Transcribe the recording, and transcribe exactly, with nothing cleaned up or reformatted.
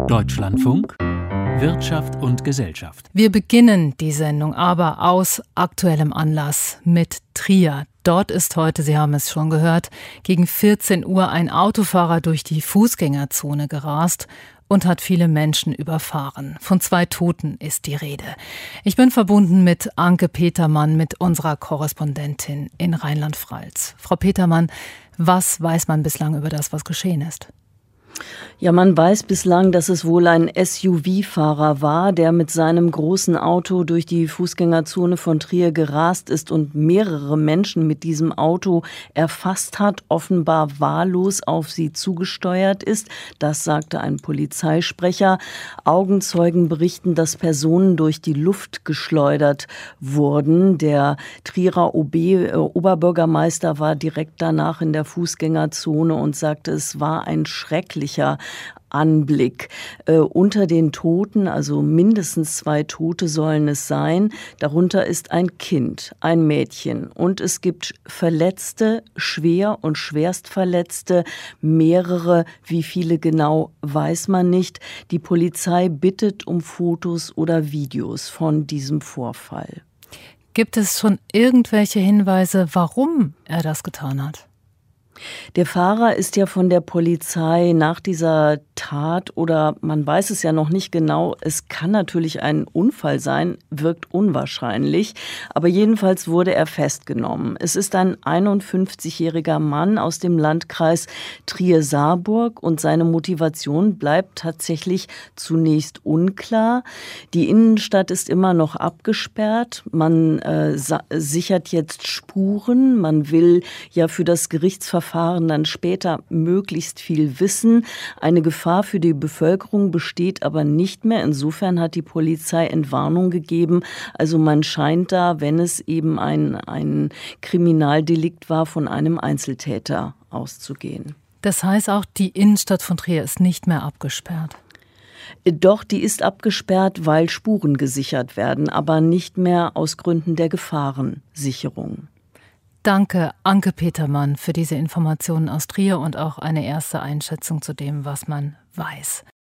Deutschlandfunk Wirtschaft und Gesellschaft. Wir beginnen die Sendung aber aus aktuellem Anlass mit Trier. Dort ist heute, Sie haben es schon gehört, gegen vierzehn Uhr ein Autofahrer durch die Fußgängerzone gerast und hat viele Menschen überfahren. Von zwei Toten ist die Rede. Ich bin verbunden mit Anke Petermann, mit unserer Korrespondentin in Rheinland-Pfalz. Frau Petermann, was weiß man bislang über das, was geschehen ist? Ja, man weiß bislang, dass es wohl ein S U V-Fahrer war, der mit seinem großen Auto durch die Fußgängerzone von Trier gerast ist und mehrere Menschen mit diesem Auto erfasst hat, offenbar wahllos auf sie zugesteuert ist. Das sagte ein Polizeisprecher. Augenzeugen berichten, dass Personen durch die Luft geschleudert wurden. Der Trierer O B, äh, Oberbürgermeister war direkt danach in der Fußgängerzone und sagte, es war ein schrecklicher Anblick. Äh, unter den Toten, also mindestens zwei Tote sollen es sein. Darunter ist ein Kind, ein Mädchen. Und es gibt Verletzte, schwer und schwerstverletzte, mehrere. Wie viele genau, weiß man nicht. Die Polizei bittet um Fotos oder Videos von diesem Vorfall. Gibt es schon irgendwelche Hinweise, warum er das getan hat? Der Fahrer ist ja von der Polizei nach dieser Tat, oder man weiß es ja noch nicht genau, es kann natürlich ein Unfall sein, wirkt unwahrscheinlich, aber jedenfalls wurde er festgenommen. Es ist ein einundfünfzigjähriger Mann aus dem Landkreis Trier-Saarburg und seine Motivation bleibt tatsächlich zunächst unklar. Die Innenstadt ist immer noch abgesperrt, man äh, sichert jetzt Spuren, man will ja für das Gerichtsverfahren dann später möglichst viel wissen. Eine Gefahr für die Bevölkerung besteht aber nicht mehr. Insofern hat die Polizei Entwarnung gegeben. Also man scheint da, wenn es eben ein, ein Kriminaldelikt war, von einem Einzeltäter auszugehen. Das heißt auch, die Innenstadt von Trier ist nicht mehr abgesperrt? Doch, die ist abgesperrt, weil Spuren gesichert werden, aber nicht mehr aus Gründen der Gefahrensicherung. Danke, Anke Petermann, für diese Informationen aus Trier und auch eine erste Einschätzung zu dem, was man weiß.